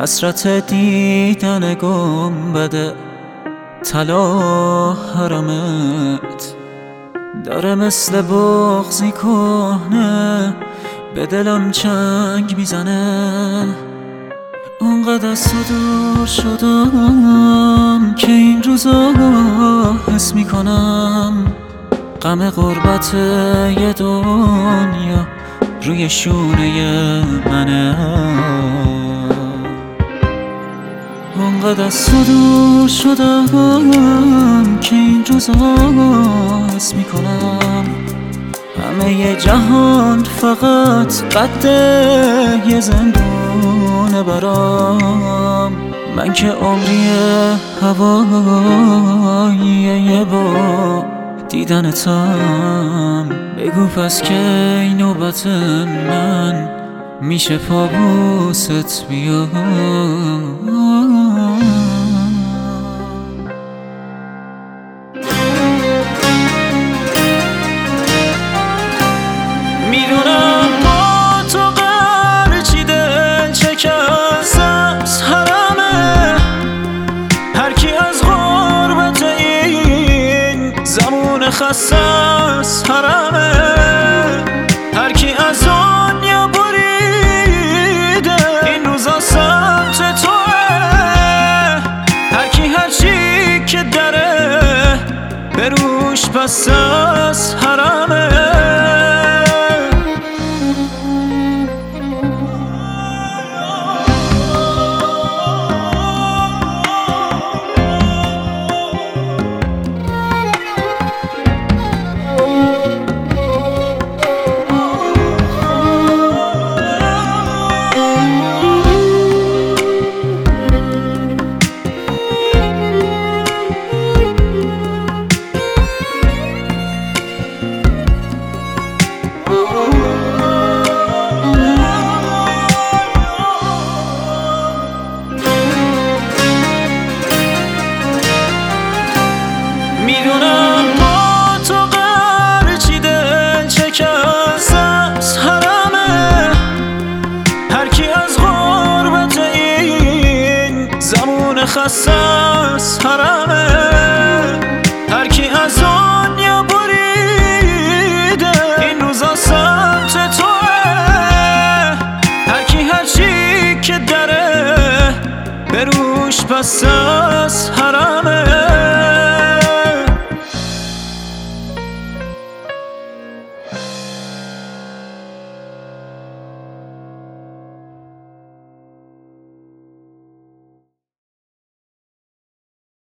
حسرت دیدن گنبد طلا حرمت داره مثل بغضی کهنه به دلم چنگ میزنه. اونقدر از تو دور شدم که این روزا حس میکنم غم غربت یه دنیا روی شونه منه. اونقدر از تو دور شدم که این روزا حس میکنم همه ی جهان فقط قد یه زندونه برام. من که عمری هوایی با دیدنتم. بگو پس که این نوبت من میشه پابوست بیا. میدونم با تو قرار چی دل شکست از حرمه. هر کی از غربت این زمان خسته از حرمه. هر کی از دنیا بریده این روزا سمت توه. هر کی هر چی که داره به روش پس از حرمه. میدونم با تو قرار چی دل شکست از حرمه. هر کی از غربت این زمان خسته از حرمه. هر کی از دنیا بریده این روزا سمت توه. هر کی هر چی که داره به روش پس